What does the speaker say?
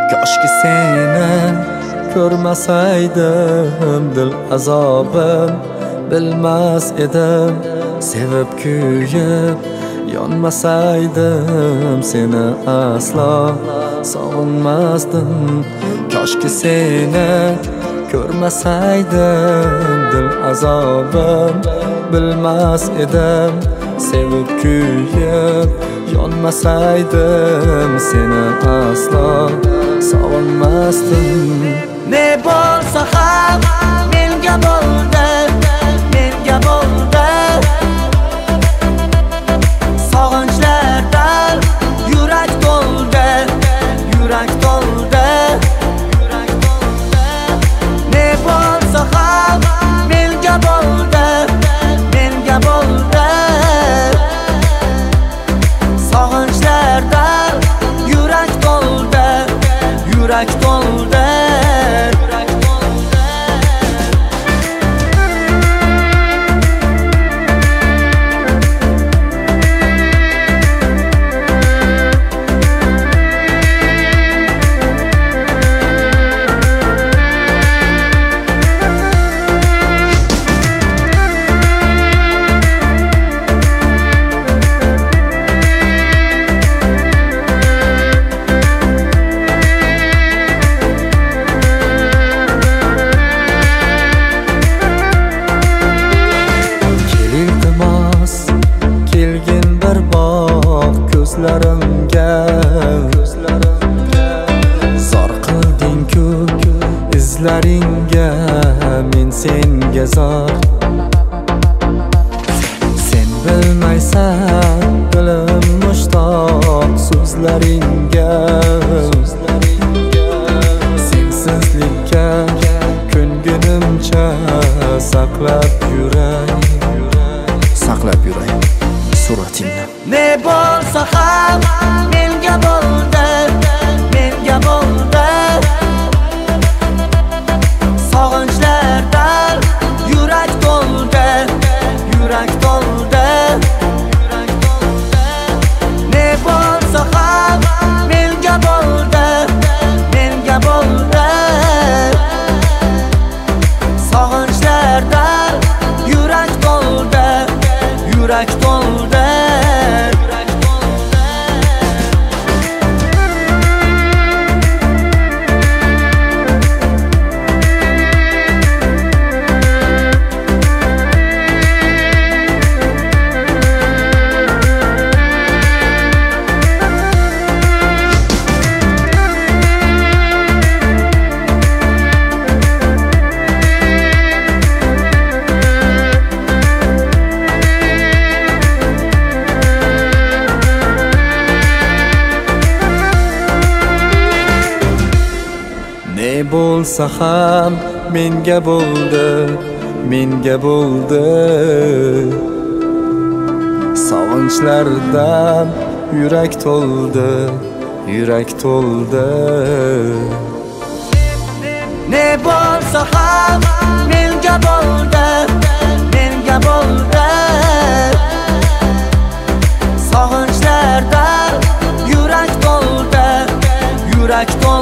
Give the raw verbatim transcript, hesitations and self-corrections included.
Koshki seni ko'rmasaydim, dil azobim bilmas edim. Sevib kuyib yonmasaydim, seni aslo sog'inmasdim. Koshki seni ko'rmasaydim, dil azobim bilmas edim. Sevib kuyib yonmasaydim, seni aslo sog'inmasdim. Ne bo'lsa ham menga bo'ldi, menga bo'ldi. Sog'inchlardan yurak to'ldi, yurak to'ldi. Ne bo'lsa ham menga bo'ldi, menga bo'ldi. Sog'inchlardan yurak to'ldi, yurak to'ldi. Ko'zlarimga zor qilding-ku izlaringga, men senga zor. Sen bilmaysan dilim mushtoq so'zlaringga. Sensizlikka ko'ngunimcha saqlab yuray, saqlab yuray suratingni. Ne bo'lsa ham menga bo'ldi, menga bo'ldi. Sog'inchlardan yurak to'ldi, yurak to'ldi. Ne bo'lsa ham menga bo'ldi, menga bo'ldi. Sog'inchlardan yurak to'ldi, yurak to'ldi. Ne bo'lsa ham menga bo'ldi, menga bo'ldi. Sog'inchlardan yurak to'ldi, yurak to'ldi. Ne bo'lsa ham menga bo'ldi, menga bo'ldi. Sog'inchlardan yurak to'ldi, yurak to'ldi.